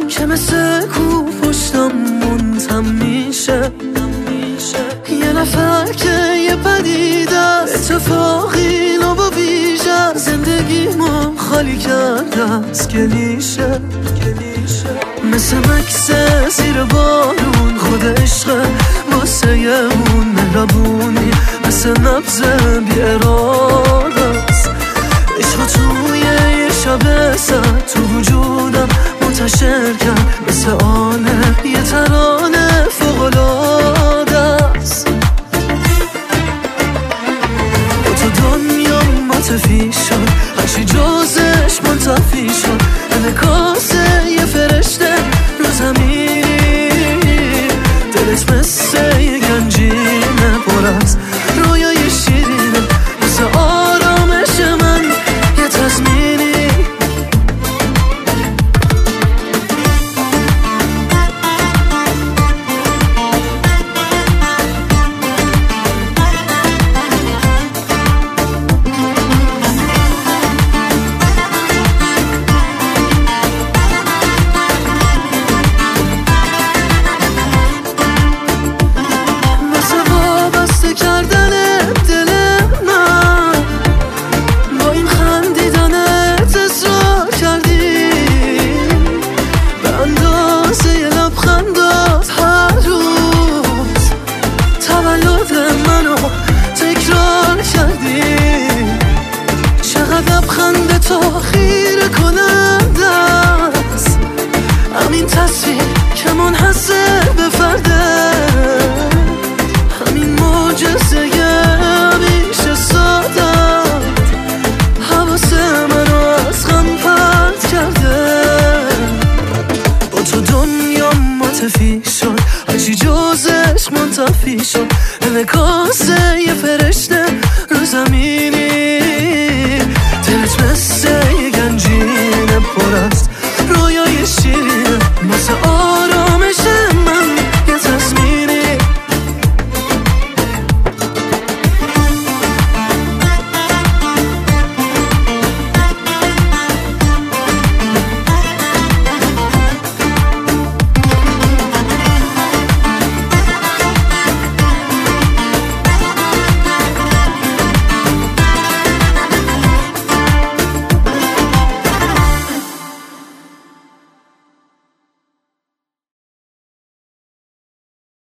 که مثل کو پشتم منتم میشه. یه نفر که یه پدیده اتفاقی نو و ویژه زندگیمو خالی کرده از کلیشه. مثل مکس زیر بارون خود عشق واسه اون مهربونی مثل نبض بی اراده است. عشق توی یه شب سر تو وجودم منتشر کرد مثل آنه یه ترانه فوق‌العاده است. با تو دنیا متفی شد هرچی جزش منتفی شد. انعکاس یه فرشته رو زمینی دلت مثل یه گنجینه پر از رویای شیرینه مثل آرامش من یه تضمینی. تا خیره کننده است همین تصویر که منحصر به فرده. همین معجزه همیشه ساده حواس منو از غم پرت کرده. با تو دنیا متفی شد هرچی جزش منتفی شد. انعکاس